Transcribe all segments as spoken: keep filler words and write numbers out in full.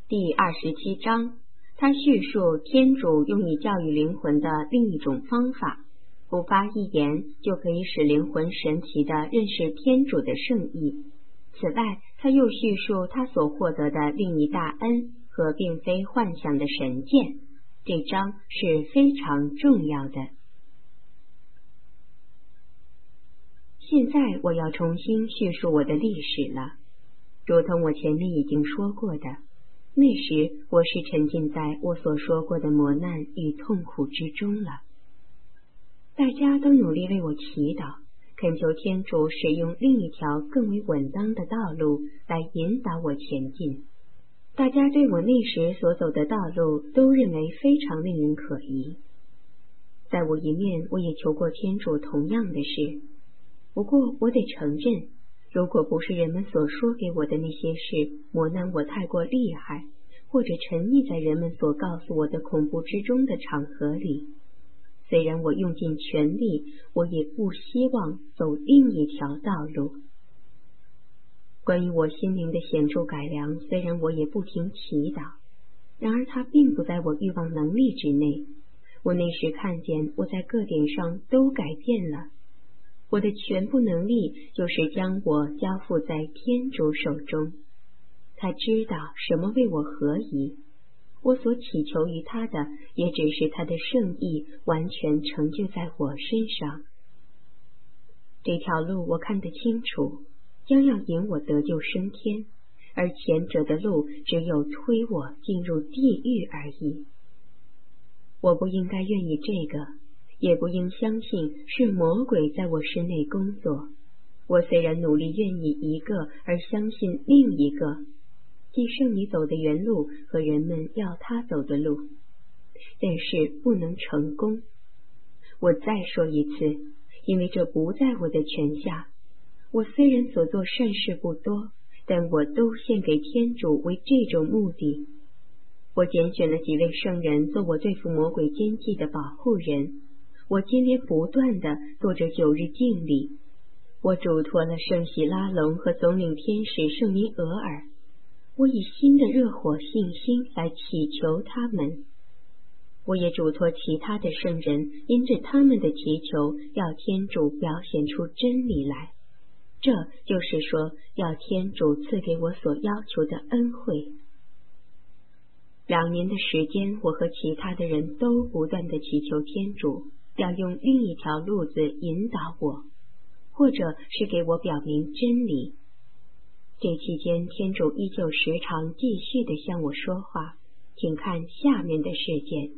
第二十七章，他叙述天主用以教育灵魂的另一种方法，不发一言就可以使灵魂神奇地认识天主的圣意。此外，他又叙述他所获得的另一大恩和并非幻想的神剑。这章是非常重要的。现在我要重新叙述我的历史了，如同我前面已经说过的，那时我是沉浸在我所说过的磨难与痛苦之中了。大家都努力为我祈祷，恳求天主使用另一条更为稳当的道路来引导我前进。大家对我那时所走的道路都认为非常令人可疑。在我一面，我也求过天主同样的事。不过我得承认，如果不是人们所说给我的那些事磨难我太过厉害，或者沉溺在人们所告诉我的恐怖之中的场合里，虽然我用尽全力，我也不希望走另一条道路。关于我心灵的显著改良，虽然我也不停祈祷，然而它并不在我欲望能力之内。我那时看见我在各点上都改变了。我的全部能力就是将我交付在天主手中。他知道什么为我合宜，我所祈求于他的也只是他的圣意完全成就在我身上。这条路我看得清楚，将要引我得救升天，而前者的路只有推我进入地狱而已。我不应该愿意这个，也不应相信是魔鬼在我身内工作。我虽然努力愿意一个而相信另一个，即圣女走的原路和人们要他走的路，但是不能成功。我再说一次，因为这不在我的权下。我虽然所做善事不多，但我都献给天主为这种目的。我拣选了几位圣人做我对付魔鬼奸计的保护人。我接连不断地做着九日敬礼。我嘱托了圣喜拉隆和总领天使圣尼俄尔。我以新的热火信心来祈求他们。我也嘱托其他的圣人，因着他们的祈求，要天主表显出真理来。这就是说，要天主赐给我所要求的恩惠。两年的时间，我和其他的人都不断地祈求天主要用另一条路子引导我，或者是给我表明真理。这期间，天主依旧时常继续地向我说话。请看下面的事件。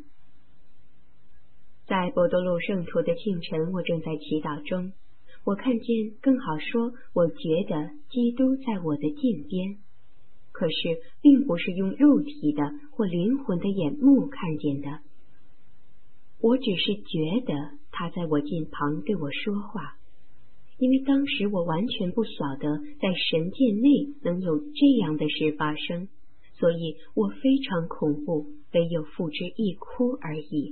在波多禄圣徒的庆辰，我正在祈祷中，我看见，更好说，我觉得基督在我的近边，可是并不是用肉体的或灵魂的眼目看见的。我只是觉得他在我近旁对我说话，因为当时我完全不晓得在神界内能有这样的事发生，所以我非常恐怖，唯有付之一哭而已。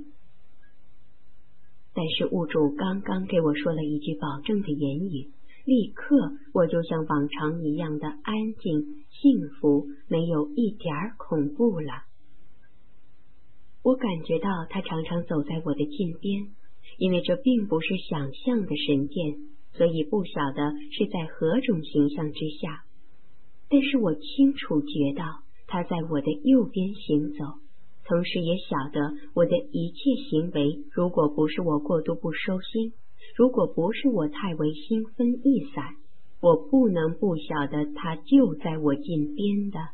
但是物主刚刚给我说了一句保证的言语，立刻我就像往常一样的安静、幸福，没有一点儿恐怖了。我感觉到他常常走在我的近边，因为这并不是想象的神剑，所以不晓得是在何种形象之下。但是我清楚觉到他在我的右边行走，同时也晓得我的一切行为，如果不是我过度不收心，如果不是我太为心分意散，我不能不晓得他就在我近边的。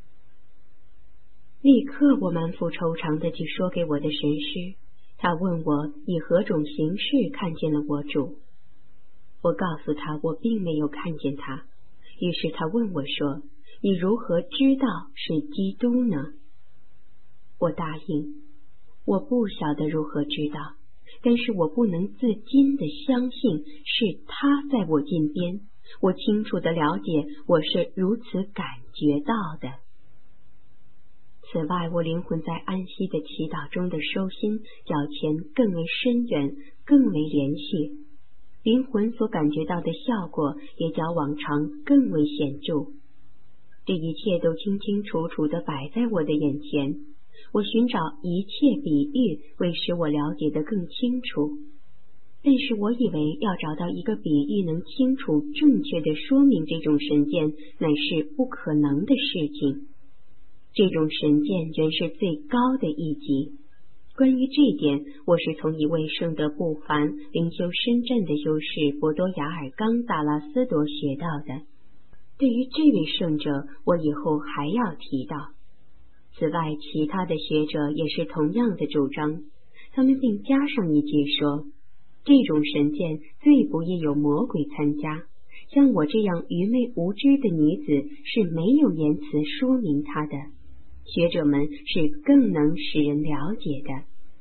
立刻我满腹惆怅地去说给我的神师，他问我以何种形式看见了我主。我告诉他我并没有看见他，于是他问我说，你如何知道是基督呢？我答应，我不晓得如何知道，但是我不能自禁地相信是他在我近边，我清楚地了解我是如此感觉到的。此外，我灵魂在安息的祈祷中的收心较前更为深远，更为连续，灵魂所感觉到的效果也较往常更为显著。 这一切都清清楚楚地摆在我的眼前，我寻找一切比喻，为使我了解得更清楚。但是我以为要找到一个比喻能清楚正确地说明这种神见，乃是不可能的事情。这种神见原是最高的一级。关于这点，我是从一位圣德不凡、灵修深湛的修士博多雅尔冈·达拉斯多学到的。对于这位圣者，我以后还要提到。此外，其他的学者也是同样的主张，他们并加上一句说，这种神见最不易有魔鬼参加，像我这样愚昧无知的女子是没有言辞说明它的，学者们是更能使人了解的。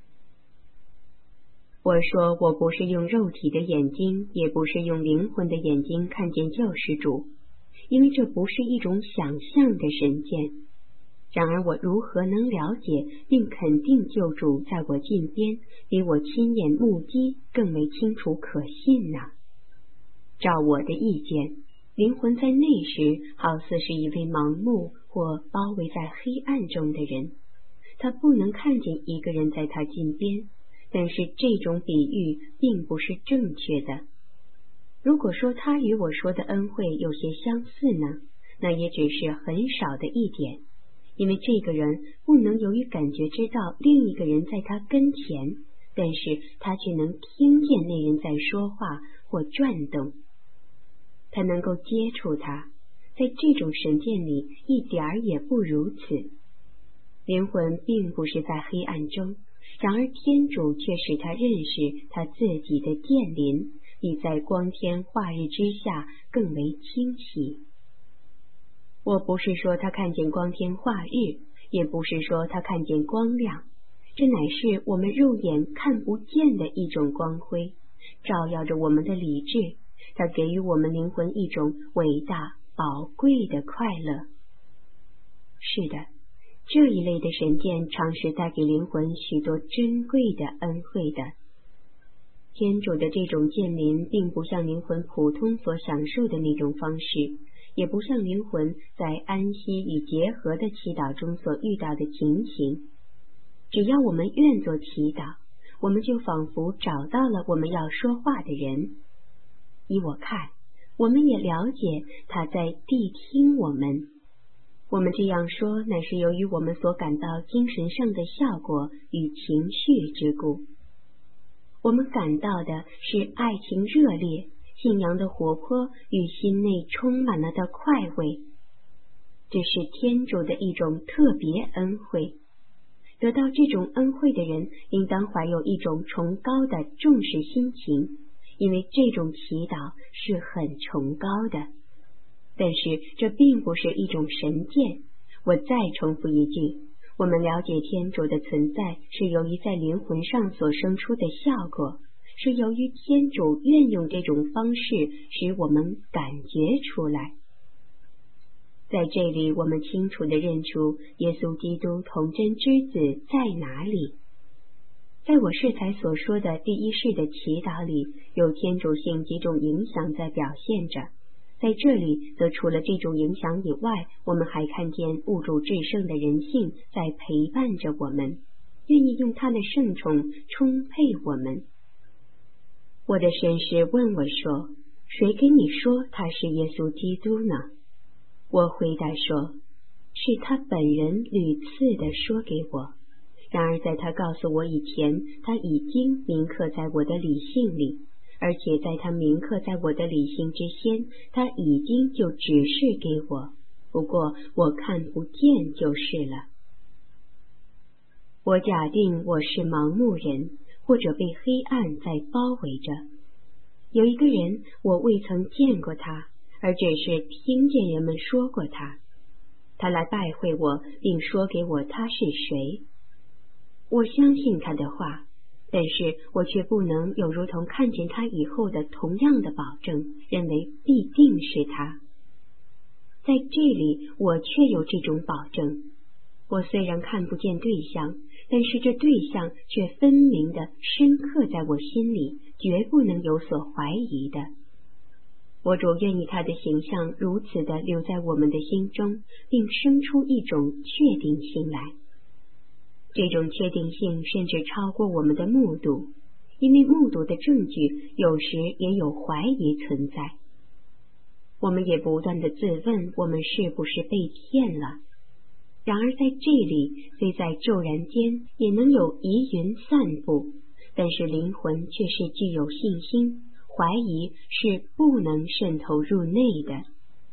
我说我不是用肉体的眼睛，也不是用灵魂的眼睛看见救世主，因为这不是一种想象的神见。然而我如何能了解并肯定救主在我近边，比我亲眼目击更为清楚可信呢？照我的意见，灵魂在那时好似是一位盲目或包围在黑暗中的人，他不能看见一个人在他近边，但是这种比喻并不是正确的。如果说他与我说的恩惠有些相似呢，那也只是很少的一点，因为这个人不能由于感觉知道另一个人在他跟前，但是他却能听见那人在说话或转动。他能够接触他，在这种神见里一点儿也不如此。灵魂并不是在黑暗中，然而天主却使他认识他自己的殿临，比在光天化日之下更为清晰。我不是说他看见光天化日，也不是说他看见光亮，这乃是我们肉眼看不见的一种光辉，照耀着我们的理智，它给予我们灵魂一种伟大宝贵的快乐。是的，这一类的神见常是带给灵魂许多珍贵的恩惠的。天主的这种见临并不像灵魂普通所享受的那种方式，也不像灵魂在安息与结合的祈祷中所遇到的情形。只要我们愿做祈祷，我们就仿佛找到了我们要说话的人。依我看，我们也了解他在谛听我们。我们这样说，乃是由于我们所感到精神上的效果与情绪之故。我们感到的是爱情热烈、信仰的活泼与心内充满了的快慰。这是天主的一种特别恩惠。得到这种恩惠的人，应当怀有一种崇高的重视心情，因为这种祈祷是很崇高的。但是这并不是一种神见。我再重复一句，我们了解天主的存在是由于在灵魂上所生出的效果，是由于天主愿用这种方式使我们感觉出来。在这里，我们清楚地认出耶稣基督童真之子在哪里。在我适才所说的第一世的祈祷里，有天主性几种影响在表现着。在这里，则除了这种影响以外，我们还看见物主至圣的人性在陪伴着我们，愿意用他的圣宠充沛我们。我的神师问我说，谁跟你说他是耶稣基督呢？我回答说，是他本人屡次地说给我。然而在他告诉我以前，他已经铭刻在我的理性里，而且在他铭刻在我的理性之先，他已经就指示给我，不过我看不见就是了。我假定我是盲目人，或者被黑暗在包围着。有一个人，我未曾见过他，而只是听见人们说过他。他来拜会我，并说给我他是谁。我相信他的话，但是我却不能有如同看见他以后的同样的保证，认为必定是他。在这里，我却有这种保证。我虽然看不见对象，但是这对象却分明的深刻在我心里，绝不能有所怀疑的。 我主愿意他的形象如此的留在我们的心中，并生出一种确定性来。这种确定性甚至超过我们的目睹，因为目睹的证据有时也有怀疑存在。我们也不断的自问，我们是不是被骗了？然而在这里，虽在骤然间也能有疑云散布，但是灵魂却是具有信心，怀疑是不能渗透入内的。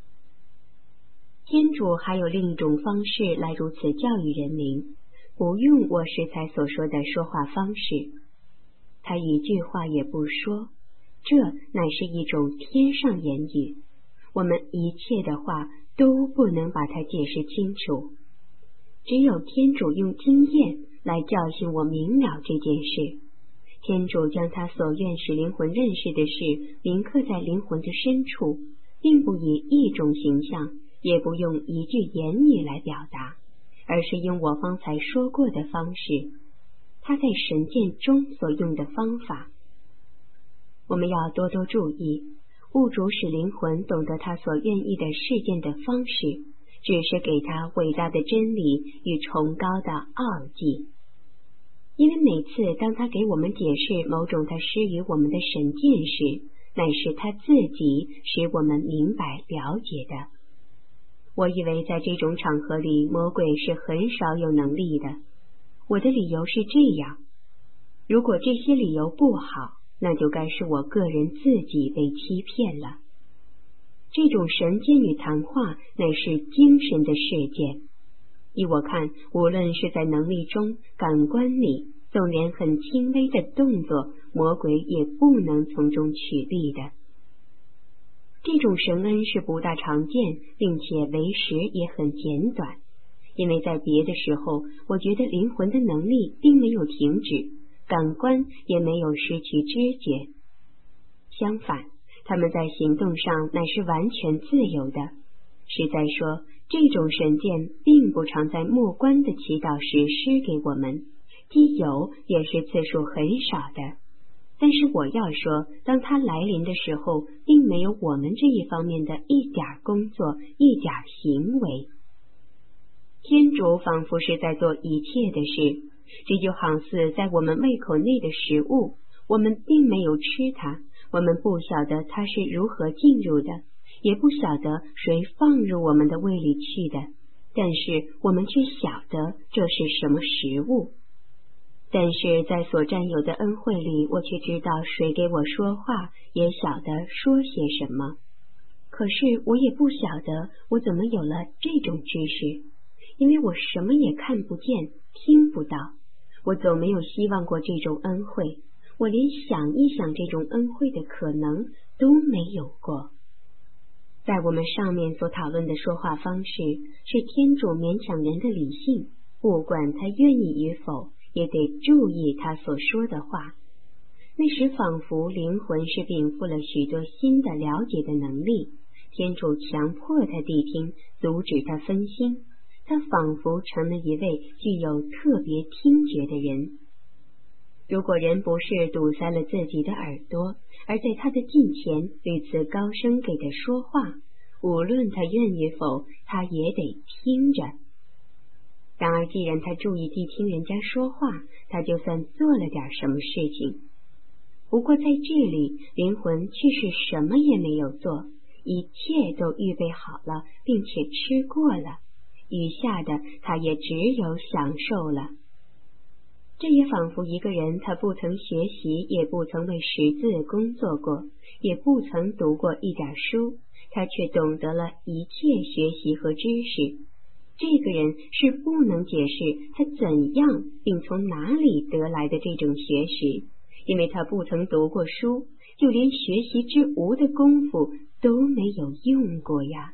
天主还有另一种方式来如此教育人民，不用我适才所说的说话方式，他一句话也不说，这乃是一种天上言语，我们一切的话都不能把它解释清楚，只有天主用经验来教训我明了这件事。天主将他所愿使灵魂认识的事铭刻在灵魂的深处，并不以一种形象，也不用一句言语来表达，而是用我方才说过的方式，他在神剑中所用的方法。我们要多多注意，物主使灵魂懂得他所愿意的事件的方式，只是给他伟大的真理与崇高的奥迹。因为每次当他给我们解释某种他施予我们的神见时，乃是他自己使我们明白了解的。我以为在这种场合里，魔鬼是很少有能力的。我的理由是这样，如果这些理由不好，那就该是我个人自己被欺骗了。这种神见与谈话乃是精神的事件，依我看，无论是在能力中、感官里，纵连很轻微的动作，魔鬼也不能从中取利的。这种神恩是不大常见，并且为时也很简短，因为在别的时候，我觉得灵魂的能力并没有停止，感官也没有失去知觉。相反，他们在行动上乃是完全自由的。实在说，这种神见并不常在末观的祈祷时施给我们，即有也是次数很少的。但是我要说，当它来临的时候，并没有我们这一方面的一点工作，一点行为。天主仿佛是在做一切的事，这就好似在我们胃口内的食物，我们并没有吃它，我们不晓得它是如何进入的，也不晓得谁放入我们的胃里去的，但是我们却晓得这是什么食物。但是在所占有的恩惠里，我却知道谁给我说话，也晓得说些什么。可是我也不晓得我怎么有了这种知识，因为我什么也看不见，听不到。我总没有希望过这种恩惠，我连想一想这种恩惠的可能都没有过。在我们上面所讨论的说话方式，是天主勉强人的理性，不管他愿意与否，也得注意他所说的话。那时仿佛灵魂是禀赋了许多新的了解的能力，天主强迫他谛听，阻止他分心，他仿佛成了一位具有特别听觉的人。如果人不是堵塞了自己的耳朵，而在他的近前屡次高声给他说话，无论他愿与否，他也得听着。然而既然他注意谛听人家说话，他就算做了点什么事情。不过在这里，灵魂却是什么也没有做，一切都预备好了，并且吃过了，余下的他也只有享受了。这也仿佛一个人，他不曾学习，也不曾为识字工作过，也不曾读过一点书，他却懂得了一切学习和知识。这个人是不能解释他怎样并从哪里得来的这种学识，因为他不曾读过书，就连学习之无的功夫都没有用过呀。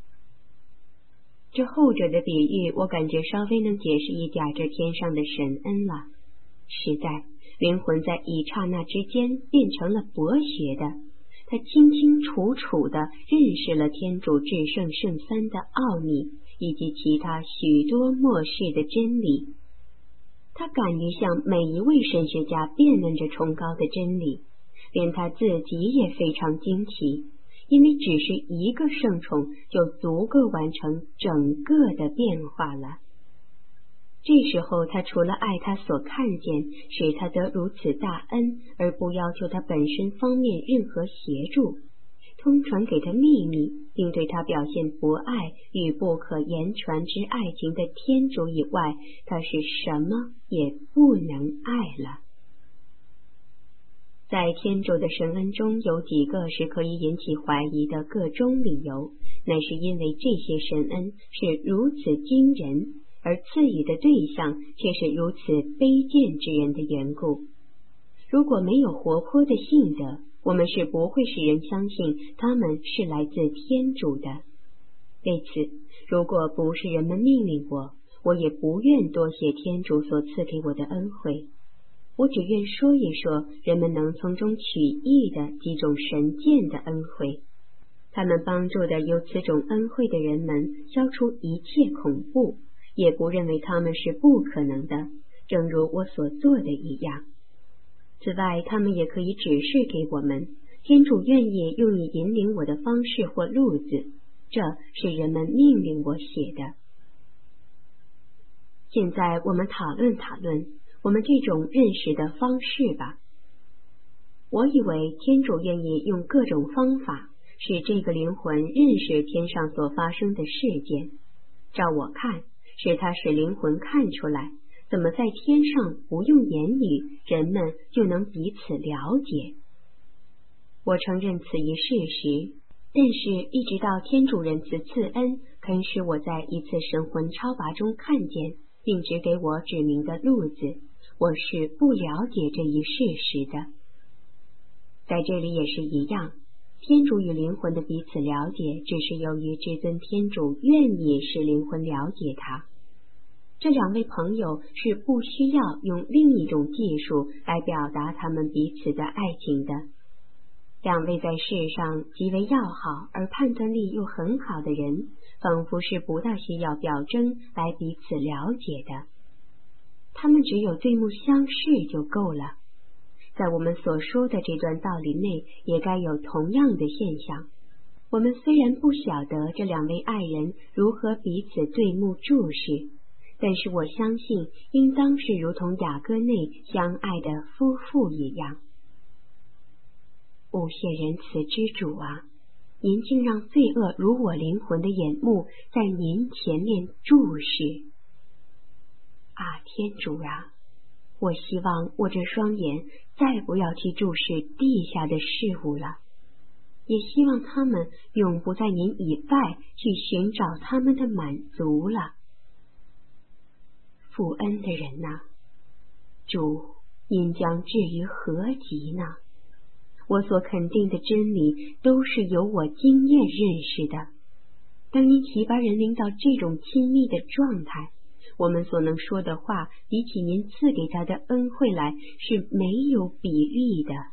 这后者的比喻，我感觉稍微能解释一点这天上的神恩了。实在，灵魂在一刹那之间变成了博学的，他清清楚楚地认识了天主至圣圣三的奥秘，以及其他许多末世的真理。他敢于向每一位神学家辩论着崇高的真理，连他自己也非常惊奇， 因为只是一个圣宠就足够完成整个的变化了。这时候他除了爱他所看见，使他得如此大恩，而不要求他本身方面任何协助，通传给他秘密，并对他表现博爱与不可言传之爱情的天主以外，他是什么也不能爱了。在天主的神恩中，有几个是可以引起怀疑的各种理由，乃是因为这些神恩是如此惊人，而赐予的对象却是如此卑贱之人的缘故。如果没有活泼的性德，我们是不会使人相信他们是来自天主的。为此，如果不是人们命令我，我也不愿多谢天主所赐给我的恩惠。我只愿说一说人们能从中取益的几种神鉴的恩惠。他们帮助的有此种恩惠的人们消除一切恐怖，也不认为他们是不可能的，正如我所做的一样。此外，他们也可以指示给我们，天主愿意用你引领我的方式或路子，这是人们命令我写的。现在我们讨论讨论我们这种认识的方式吧。我以为天主愿意用各种方法使这个灵魂认识天上所发生的事件。照我看，是他使灵魂看出来，怎么在天上不用言语，人们就能彼此了解。我承认此一事实，但是一直到天主仁慈赐恩，肯使我在一次神魂超拔中看见，并指给我指明的路子，我是不了解这一事实的。在这里也是一样，天主与灵魂的彼此了解，只是由于至尊天主愿意使灵魂了解他。这两位朋友是不需要用另一种技术来表达他们彼此的爱情的。两位在世上极为要好而判断力又很好的人，仿佛是不大需要表征来彼此了解的。他们只有对目相视就够了。在我们所说的这段道理内，也该有同样的现象。我们虽然不晓得这两位爱人如何彼此对目注视，但是我相信应当是如同雅各内相爱的夫妇一样。无限仁慈之主啊，您竟让罪恶如我灵魂的眼目在您前面注视。啊，天主啊，我希望我这双眼再不要去注视地下的事物了，也希望他们永不在您以外去寻找他们的满足了。负恩的人呐、啊，主，您将至于何极呢？我所肯定的真理都是由我经验认识的。当您提拔人领到这种亲密的状态，我们所能说的话比起您赐给他的恩惠来是没有比例的。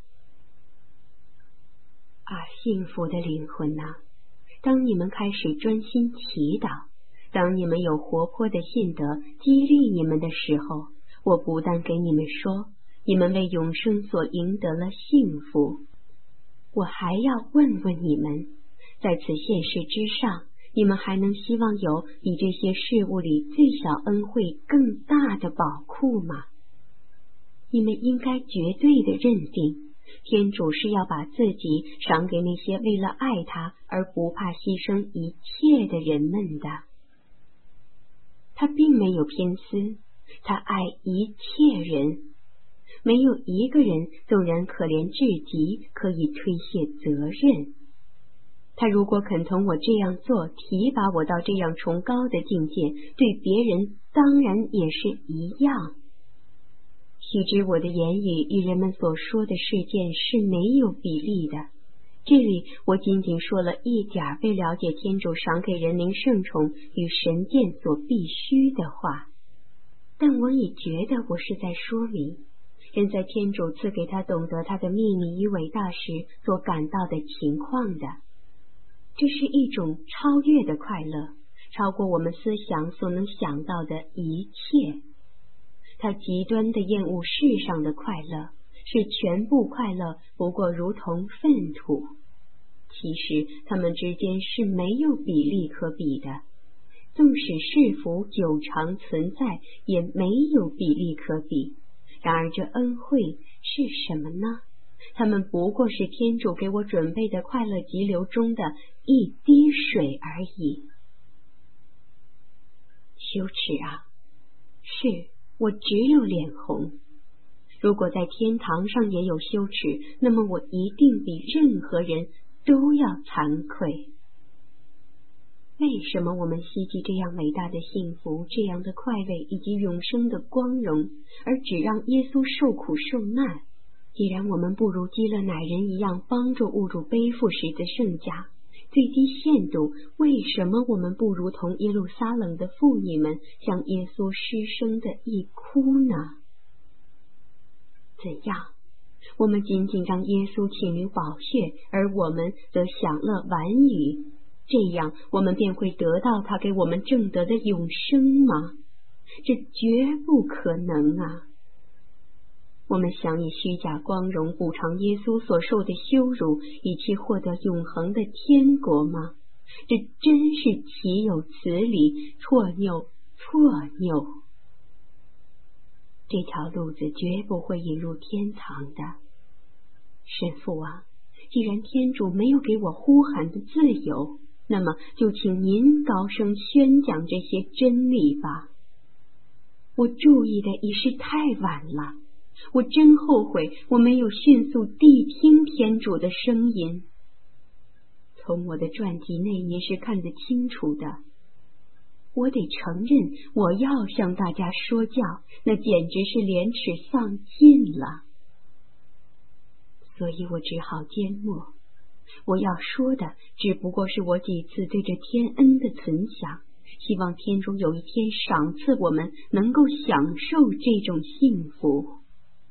啊，幸福的灵魂呐、啊，当你们开始专心祈祷，当你们有活泼的信德激励你们的时候，我不但给你们说，你们为永生所赢得了幸福，我还要问问你们，在此现世之上，你们还能希望有比这些事物里最小恩惠更大的宝库吗？你们应该绝对的认定，天主是要把自己赏给那些为了爱他而不怕牺牲一切的人们的。他并没有偏私，他爱一切人，没有一个人纵然可怜至极可以推卸责任。他如果肯同我这样做，提拔我到这样崇高的境界，对别人当然也是一样。须知我的言语与人们所说的事件是没有比例的。这里我仅仅说了一点为了解天主赏给人灵圣宠与神殿所必须的话，但我已觉得我是在说明人在天主赐给他懂得他的秘密与伟大时所感到的情况的。这是一种超越的快乐，超过我们思想所能想到的一切。他极端的厌恶世上的快乐，是全部快乐不过如同粪土。 其实他们之间是没有比例可比的，纵使是福久长存在，也没有比例可比。然而这恩惠是什么呢？他们不过是天主给我准备的快乐急流中的一滴水而已。羞耻啊！是，我只有脸红。如果在天堂上也有羞耻，那么我一定比任何人都要惭愧。为什么我们希冀这样伟大的幸福，这样的快乐以及永生的光荣，而只让耶稣受苦受难？既然我们不如基勒乃人一样帮助物主背负十字圣架，最低限度，为什么我们不如同耶路撒冷的妇女们向耶稣失声的一哭呢？怎样？我们仅仅让耶稣请于宝血，而我们则享乐晚语，这样我们便会得到他给我们挣得的永生吗？这绝不可能啊！我们想以虚假光荣补偿耶稣所受的羞辱，以期获得永恒的天国吗？这真是岂有此理，错谬错谬！这条路子绝不会引入天堂的。神父啊，既然天主没有给我呼喊的自由，那么就请您高声宣讲这些真理吧。我注意的已是太晚了，我真后悔我没有迅速谛听天主的声音。从我的传记内您是看得清楚的。我得承认，我要向大家说教，那简直是廉耻丧尽了。所以我只好缄默。我要说的只不过是我几次对着天恩的存想，希望天主有一天赏赐我们能够享受这种幸福。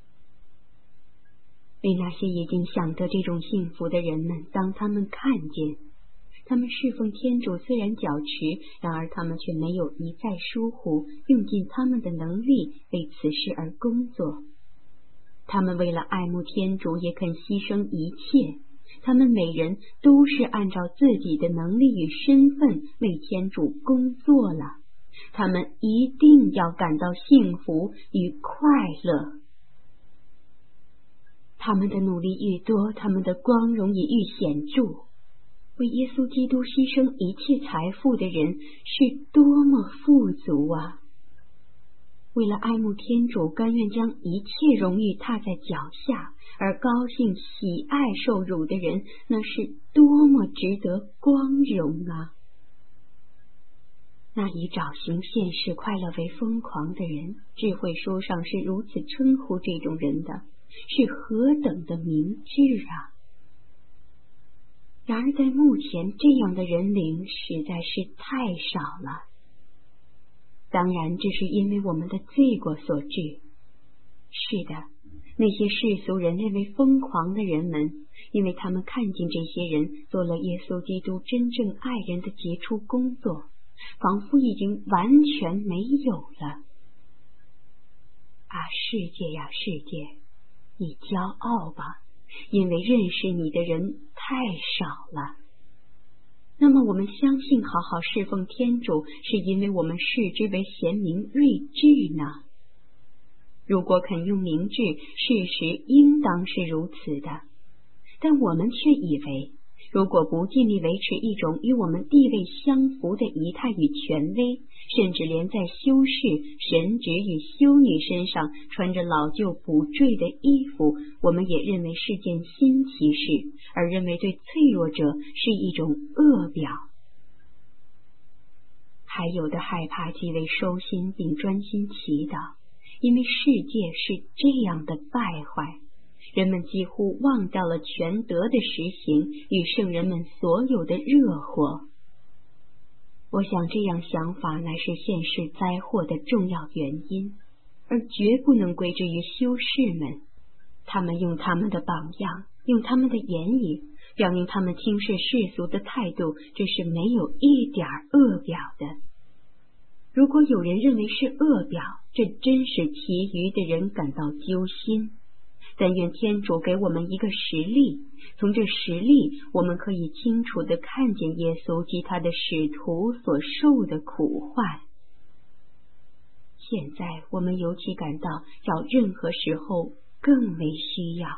为那些已经享得这种幸福的人们，当他们看见他们侍奉天主虽然矫持，然而他们却没有一再疏忽，用尽他们的能力为此事而工作。他们为了爱慕天主也肯牺牲一切，他们每人都是按照自己的能力与身份为天主工作了。他们一定要感到幸福与快乐。他们的努力愈多，他们的光荣也愈显著。为耶稣基督牺牲一切财富的人是多么富足啊！为了爱慕天主，甘愿将一切荣誉踏在脚下，而高兴喜爱受辱的人，那是多么值得光荣啊！那以找寻现世快乐为疯狂的人，智慧书上是如此称呼这种人的，是何等的明智啊！然而在目前，这样的人灵实在是太少了。当然，这是因为我们的罪过所致。是的，那些世俗人认为疯狂的人们，因为他们看见这些人做了耶稣基督真正爱人的杰出工作，仿佛已经完全没有了。啊，世界呀，世界，你骄傲吧，因为认识你的人太少了。那么我们相信好好侍奉天主，是因为我们视之为贤明睿智呢？如果肯用明智，事实应当是如此的。但我们却以为，如果不尽力维持一种与我们地位相符的仪态与权威，甚至连在修士、神职与修女身上穿着老旧补缀的衣服，我们也认为是件新奇事，而认为对脆弱者是一种恶表。还有的害怕极为收心并专心祈祷，因为世界是这样的败坏，人们几乎忘掉了全德的实行与圣人们所有的热火。我想这样想法乃是现世灾祸的重要原因，而绝不能归之于修士们。他们用他们的榜样，用他们的言语，表明他们轻视世俗的态度，这是没有一点恶表的。如果有人认为是恶表，这真使其余的人感到揪心。 但愿天主给我们一个实例，从这实例我们可以清楚地看见耶稣及他的使徒所受的苦患。现在我们尤其感到较任何时候更为需要。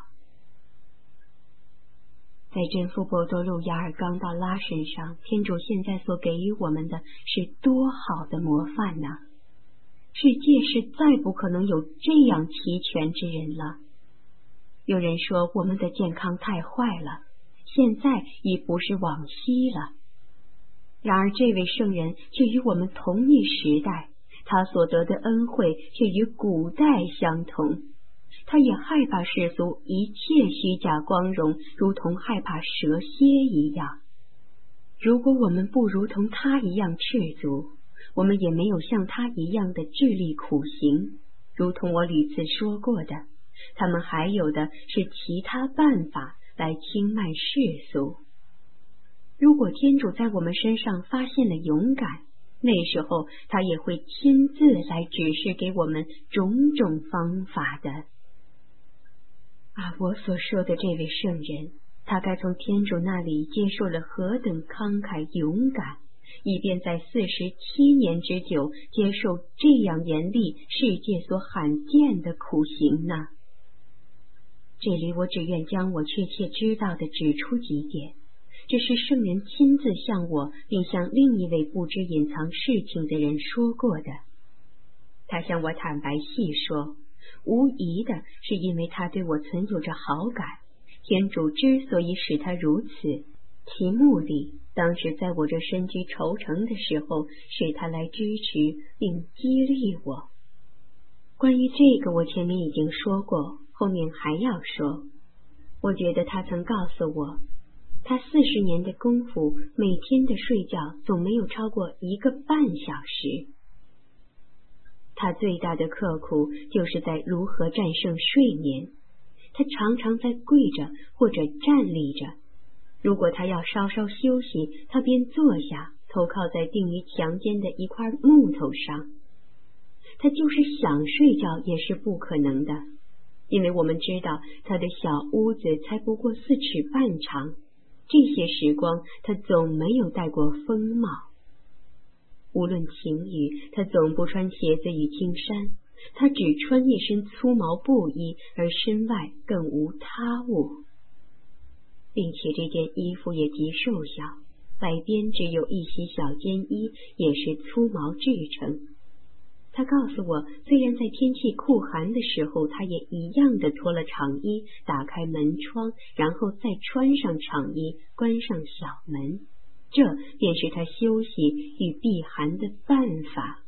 在真父伯多禄雅尔冈道拉身上，天主现在所给予我们的是多好的模范呢！世界是再不可能有这样齐全之人了。有人说我们的健康太坏了，现在已不是往昔了。然而这位圣人却与我们同一时代，他所得的恩惠却与古代相同。他也害怕世俗一切虚假光荣，如同害怕蛇蝎一样。如果我们不如同他一样赤足，我们也没有像他一样的智力苦行。如同我屡次说过的，他们还有的是其他办法来轻慢世俗。如果天主在我们身上发现了勇敢，那时候他也会亲自来指示给我们种种方法的。啊，我所说的这位圣人，他该从天主那里接受了何等慷慨勇敢，以便在四十七年之久接受这样严厉、世界所罕见的苦行呢？这里我只愿将我确切知道的指出几点，这是圣人亲自向我并向另一位不知隐藏事情的人说过的。他向我坦白细说，无疑的是因为他对我存有着好感。天主之所以使他如此，其目的当时在我这身居愁城的时候，使他来支持并激励我。关于这个我前面已经说过，后面还要说。我觉得他曾告诉我，他四十年的功夫，每天的睡觉总没有超过一个半小时。他最大的刻苦就是在如何战胜睡眠。他常常在跪着或者站立着，如果他要稍稍休息，他便坐下，头靠在钉于墙间的一块木头上。他就是想睡觉也是不可能的，因为我们知道他的小屋子才不过四尺半长，这些时光他总没有戴过风帽。无论晴雨，他总不穿鞋子与青衫，他只穿一身粗毛布衣，而身外更无他物，并且这件衣服也极瘦小，外边只有一袭小肩衣，也是粗毛制成。他告诉我，虽然在天气酷寒的时候，他也一样的脱了长衣，打开门窗，然后再穿上长衣，关上小门，这便是他休息与避寒的办法。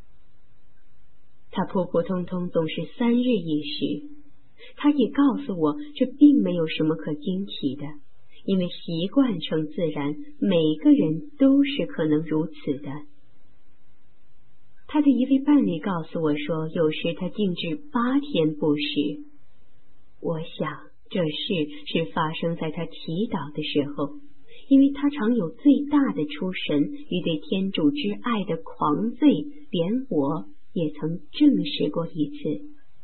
他普普通通总是三日一食。他也告诉我，这并没有什么可惊奇的，因为习惯成自然，每个人都是可能如此的。他的一位伴侣告诉我说，有时他竟至八天不食。我想这事是发生在他祈祷的时候，因为他常有最大的出神与对天主之爱的狂醉，连我也曾证实过一次。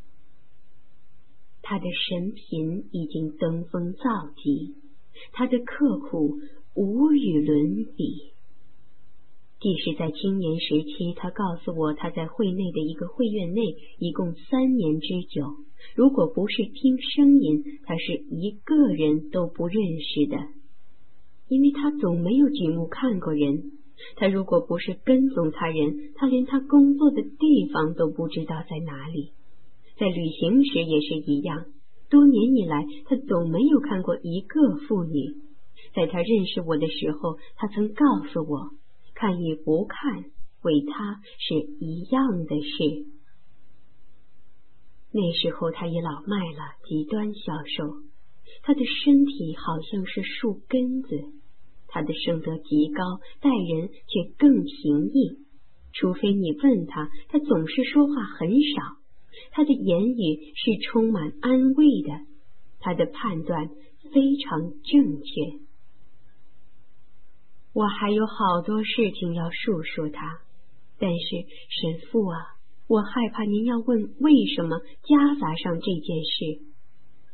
他的神品已经登峰造极，他的刻苦无与伦比。即使在青年时期，他告诉我，他在会内的一个会院内一共三年之久，如果不是听声音，他是一个人都不认识的，因为他总没有举目看过人。他如果不是跟踪他人，他连他工作的地方都不知道在哪里。在旅行时也是一样，多年以来他总没有看过一个妇女。在他认识我的时候，他曾告诉我，看与不看为他是一样的事。那时候他也老迈了，极端消瘦，他的身体好像是树根子，他的声德极高，待人却更平易，除非你问他，他总是说话很少，他的言语是充满安慰的，他的判断非常正确。我还有好多事情要述说他，但是神父啊，我害怕您要问为什么夹杂上这件事。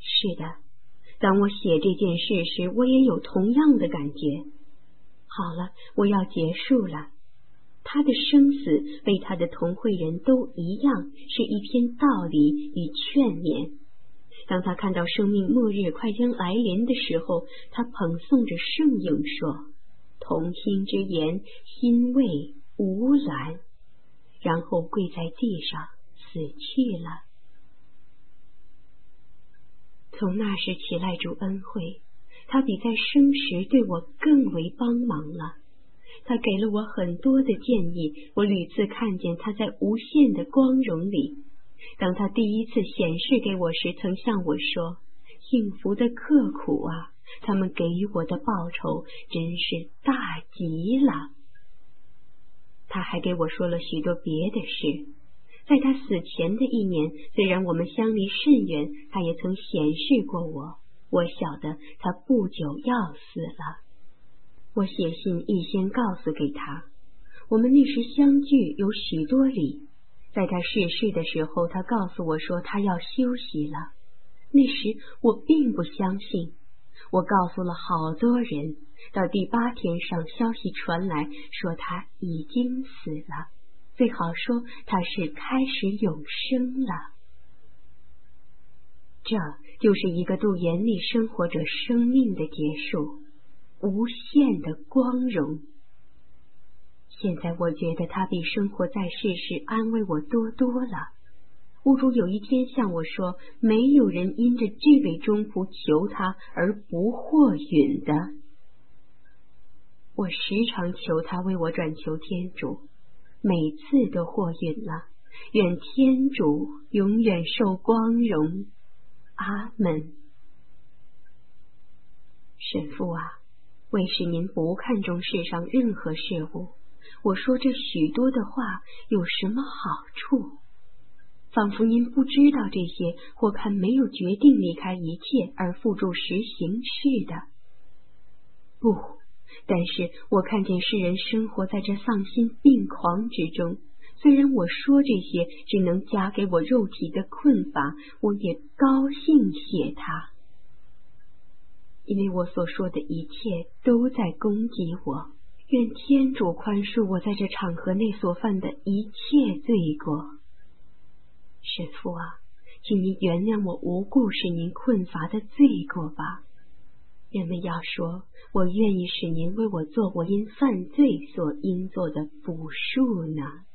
是的，当我写这件事时，我也有同样的感觉。好了，我要结束了。他的生死为他的同会人都一样，是一篇道理与劝勉。当他看到生命末日快将来临的时候，他捧诵着圣咏说：同心之言，心慰无拦，然后跪在地上死去了。从那时起来主恩惠，他比在生时对我更为帮忙了。他给了我很多的建议，我屡次看见他在无限的光荣里。当他第一次显示给我时，曾向我说：幸福的刻苦啊，他们给予我的报酬真是大极了。他还给我说了许多别的事。在他死前的一年，虽然我们相离甚远，他也曾显示过我。我晓得他不久要死了。我写信预先告诉给他，我们那时相距有许多里。在他逝世的时候，他告诉我说他要休息了。那时我并不相信，我告诉了好多人。到第八天上，消息传来说他已经死了，最好说他是开始永生了。这就是一个度严厉生活者生命的结束，无限的光荣。现在我觉得他比生活在世时安慰我多多了。屋主有一天向我说，没有人因着这位中仆求他而不获允的。我时常求他为我转求天主，每次都获允了。愿天主永远受光荣。阿门。神父啊，为使您不看重世上任何事物，我说这许多的话有什么好处？仿佛您不知道这些，或看没有决定离开一切而付诸实行似的。不，但是我看见世人生活在这丧心病狂之中。虽然我说这些只能加给我肉体的困乏，我也高兴写它，因为我所说的一切都在攻击我。愿天主宽恕我在这场合内所犯的一切罪过。神父啊，请您原谅我无故使您困乏的罪过吧。人们要说，我愿意使您为我做我因犯罪所应做的补赎呢。